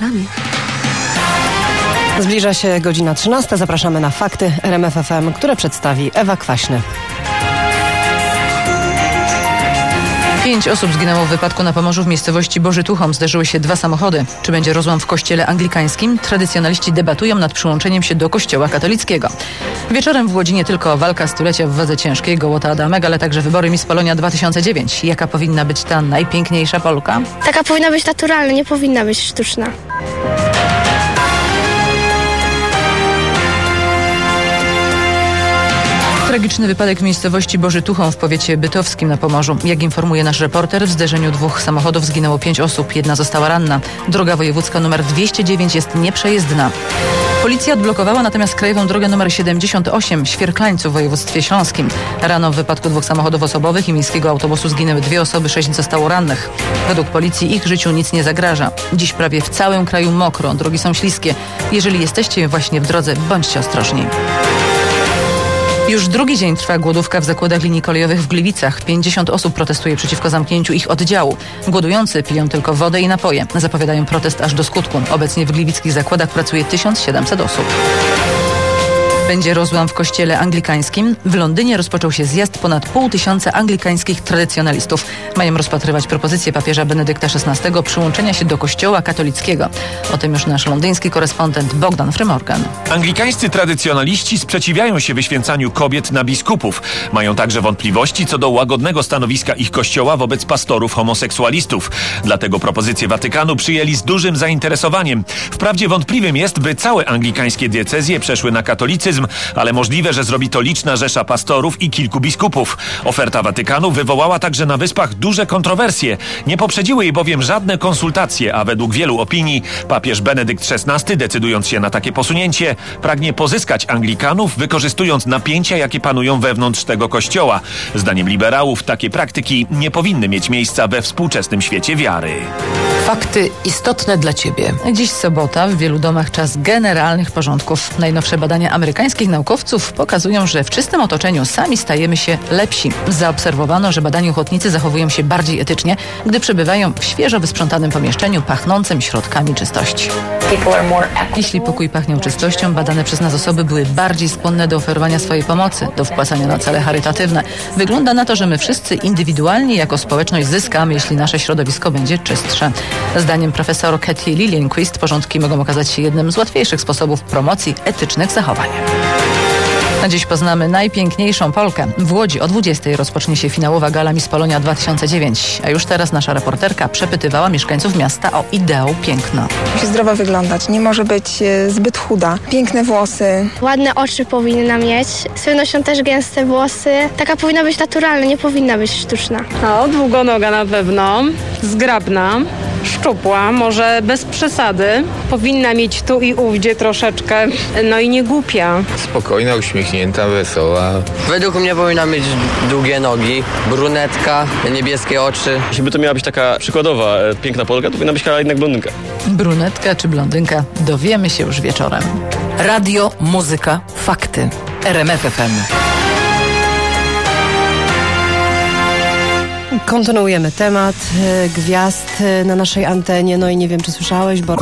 Polakami. Zbliża się godzina 13. Zapraszamy na Fakty RMF FM, które przedstawi Ewa Kwaśny. 5 osób zginęło w wypadku na Pomorzu w miejscowości Boży Tuchom. Zderzyły się 2 samochody. Czy będzie rozłam w kościele anglikańskim? Tradycjonaliści debatują nad przyłączeniem się do kościoła katolickiego. Wieczorem w Łodzi nie tylko walka stulecia w wadze ciężkiej Gołota Adamek, ale także wybory Miss Polonia 2009. Jaka powinna być ta najpiękniejsza Polka? Taka powinna być naturalna, nie powinna być sztuczna. Tragiczny wypadek w miejscowości Boży Tuchom w powiecie bytowskim na Pomorzu. Jak informuje nasz reporter, w zderzeniu 2 samochodów zginęło 5 osób, 1 została ranna. Droga wojewódzka nr 209 jest nieprzejezdna. Policja odblokowała natomiast krajową drogę nr 78 w Świerklańcu w województwie śląskim. Rano w wypadku 2 samochodów osobowych i miejskiego autobusu zginęły 2 osoby, 6 zostało rannych. Według policji ich życiu nic nie zagraża. Dziś prawie w całym kraju mokro, drogi są śliskie. Jeżeli jesteście właśnie w drodze, bądźcie ostrożni. Już drugi dzień trwa głodówka w zakładach linii kolejowych w Gliwicach. 50 osób protestuje przeciwko zamknięciu ich oddziału. Głodujący piją tylko wodę i napoje. Zapowiadają protest aż do skutku. Obecnie w gliwickich zakładach pracuje 1700 osób. Będzie rozłam w kościele anglikańskim. W Londynie rozpoczął się zjazd ponad 500 anglikańskich tradycjonalistów. Mają rozpatrywać propozycję papieża Benedykta XVI przyłączenia się do kościoła katolickiego. O tym już nasz londyński korespondent Bogdan Frymorgan. Anglikańscy tradycjonaliści sprzeciwiają się wyświęcaniu kobiet na biskupów. Mają także wątpliwości co do łagodnego stanowiska ich kościoła wobec pastorów homoseksualistów. Dlatego propozycję Watykanu przyjęli z dużym zainteresowaniem. Wprawdzie wątpliwym jest, by całe anglikańskie diecezje przeszły na katolicyzm, ale możliwe, że zrobi to liczna rzesza pastorów i kilku biskupów. Oferta Watykanu wywołała także na Wyspach duże kontrowersje. Nie poprzedziły jej bowiem żadne konsultacje, a według wielu opinii papież Benedykt XVI, decydując się na takie posunięcie, pragnie pozyskać Anglikanów, wykorzystując napięcia, jakie panują wewnątrz tego kościoła. Zdaniem liberałów takie praktyki nie powinny mieć miejsca we współczesnym świecie wiary. Fakty istotne dla Ciebie. Dziś sobota, w wielu domach czas generalnych porządków. Najnowsze badania amerykańskich naukowców pokazują, że w czystym otoczeniu sami stajemy się lepsi. Zaobserwowano, że badani ochotnicy zachowują się bardziej etycznie, gdy przebywają w świeżo wysprzątanym pomieszczeniu pachnącym środkami czystości. Jeśli pokój pachniał czystością, badane przez nas osoby były bardziej skłonne do oferowania swojej pomocy, do wpłacania na cele charytatywne. Wygląda na to, że my wszyscy indywidualnie jako społeczność zyskamy, jeśli nasze środowisko będzie czystsze. Zdaniem profesor Katy Lillienquist porządki mogą okazać się jednym z łatwiejszych sposobów promocji etycznych zachowań. Na dziś poznamy najpiękniejszą Polkę. W Łodzi o 20:00 rozpocznie się finałowa gala Miss Polonia 2009. A już teraz nasza reporterka przepytywała mieszkańców miasta o ideał piękna. Musi zdrowo wyglądać, nie może być zbyt chuda. Piękne włosy. Ładne oczy powinna mieć. Z pewnością też gęste włosy. Taka powinna być naturalna, nie powinna być sztuczna. O, długonoga na pewno, zgrabna, szczupła, może bez przesady. Powinna mieć tu i ówdzie troszeczkę, no i nie głupia. Spokojna, uśmiechnięta, wesoła. Według mnie powinna mieć długie nogi, brunetka, niebieskie oczy. Jeśli by to miała być taka przykładowa piękna Polka, to powinna być jednak blondynka. Brunetka czy blondynka? Dowiemy się już wieczorem. Radio, muzyka, fakty. RMF FM. Kontynuujemy temat gwiazd na naszej antenie. No i nie wiem, czy słyszałeś, bo